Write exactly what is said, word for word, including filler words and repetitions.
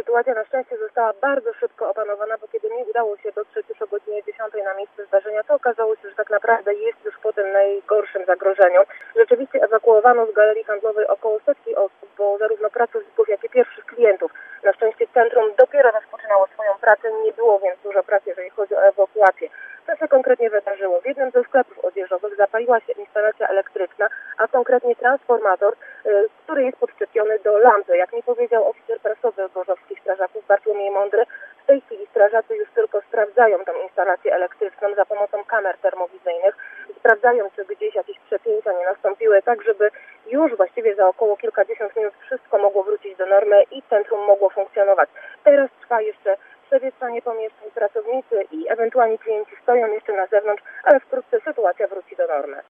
sytuacja na szczęście została bardzo szybko opanowana, bo kiedy mi udało się dotrzeć już o godzinie dziesiątej na miejsce zdarzenia, to okazało się, że tak naprawdę jest już po tym najgorszym zagrożeniu. Rzeczywiście ewakuowano z galerii handlowej około setki osób, bo zarówno pracowników, jak i pierwszych klientów. Na szczęście centrum dopiero rozpoczynało swoją pracę, nie było więc dużo pracy, jeżeli chodzi o ewakuację. Co się konkretnie wydarzyło? W jednym ze sklepów odzieżowych zapaliła się instalacja elektryczna, a konkretnie transformator, który jest podczepiony do lampy. Jak mi powiedział oficer prasowy gorzowskich strażaków Bartłomiej Mądry, w tej chwili strażacy już tylko sprawdzają tę instalację elektryczną za pomocą kamer termowizyjnych. Sprawdzają, czy gdzieś jakieś przepięcia nie nastąpiły, tak żeby już właściwie za około kilkadziesiąt minut wszystko mogło wrócić do normy i centrum mogło funkcjonować. Teraz trwa jeszcze przewietrzanie pomieszczeń, pracownicy i ewentualni klienci stoją jeszcze na zewnątrz, ale wkrótce sytuacja wróci do normy.